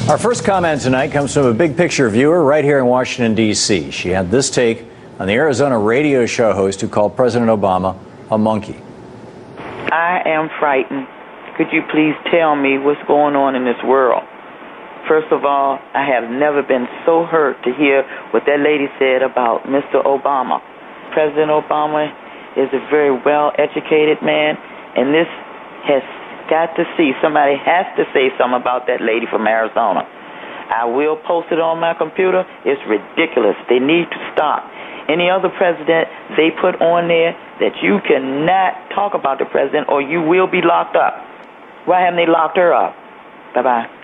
Our first comment tonight comes from a big picture viewer right here in Washington, D.C. She had this take on the Arizona radio show host who called President Obama a monkey. I am frightened. Could you please tell me what's going on in this world? First of all, I have never been so hurt to hear what that lady said about Mr. Obama. President Obama is a very well-educated man, and this has got to see. Somebody has to say something about that lady from Arizona. I will post it on my computer. It's ridiculous. They need to stop. Any other president they put on there that you cannot talk about the president or you will be locked up. Why haven't they locked her up? Bye-bye.